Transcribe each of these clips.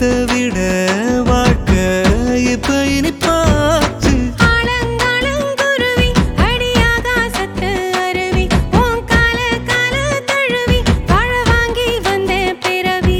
நேத்த விட வாழ்க்கை இப்ப இனிப்பாச்சு. ஆலங்காலங்குருவி அடியாகாசத்து அருவி உன் கால கால தழுவி வாழ வாங்கி வந்தேன் பிறவி.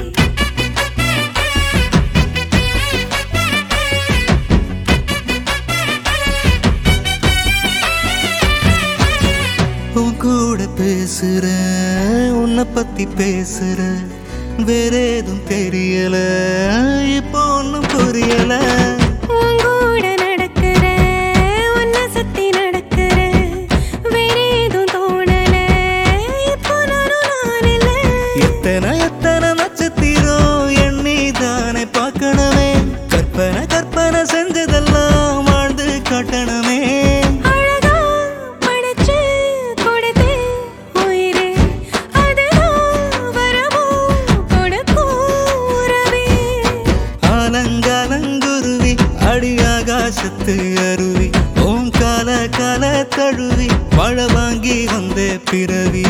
உன் கூட பேசுற உன்னை பத்தி பேசுற வேற ஏதும் தெரியல இப்போ ஒன்னும் புரியல. உன் கூட நடக்கிற உன்னை சுத்தி நடக்கிற வேற ஏதும் தோணல இப்போ நான் இல்ல. எத்தனை எத்தனை நட்சத்திரம் எண்ணி தானே பார்க்கணுமே. கற்பனை கற்பனை செஞ்சதெல்லாம் வாழ்ந்து காட்டணுமே. அழகா படைச்சு கொடுத்து உயிரே அதுதான் வரமோ கொடுக்கும் உறவே. ஆலங்காலங்குருவி அடியாகாசத்து அருவி ஓம் கால கால தழுவி வாழ வாங்கி வந்தே பிறவி.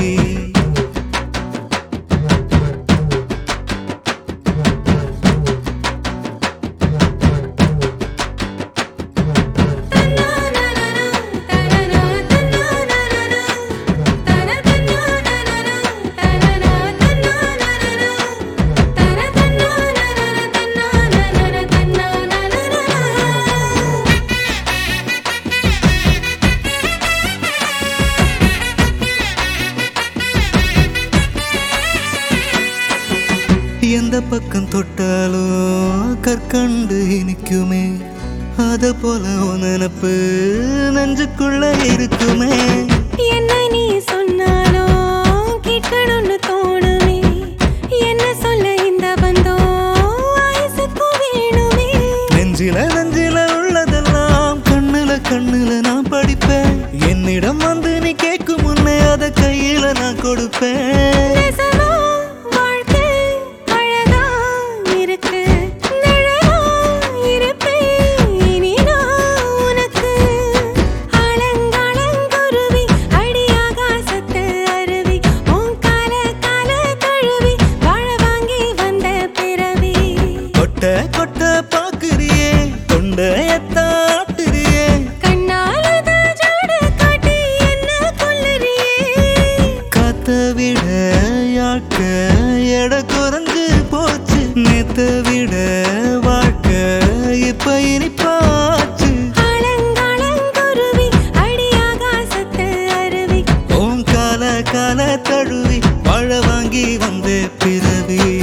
எந்த பக்கம் தொட்டாலும் கற்கண்டு இனிக்குமே. அத போல உன் நினப்பு நெஞ்சுக்குள்ள இருக்குமே. என்ன நீ சொன்னாலும் கேட்கணும்னு தோணுமே. என்ன சொல்ல இந்த பந்தம் ஆயுசுக்கு வேணுமே. நெஞ்சில நெஞ்சில உள்ளதெல்லாம் கண்ணுல கண்ணுல நான் படிப்பேன். என்னிடம் வந்து நீ கேட்கும் முன்னே அத கையில நான் கொடுப்பேன். நெசமா வாழ்க்கை அழகா இருக்கு. நிழலா இருப்பேன் இனி நான் உனக்கு. ஆலங்காலங்குருவி அடியாகாசத்து அருவி உன் கால கால தழுவி வாழ வாங்கி வந்த பிறவி. கொட்ட கொட்ட பாக்குறியே தொண்டையத்தாட்டுறியே. கண்ணாலத ஜாடு காட்டி என்ன கொல்லுறியே. காத்த விட யாக்க எட குறைஞ்சு போச்சு. நேத்த விட வாழ்க்கை இப்ப இனிப்பாச்சு. ஆலங்காலங்குருவி அடியாகாசத்து அருவி ஓம் கால கால தழுவி வாழ வாங்கி வந்தே பிறவி.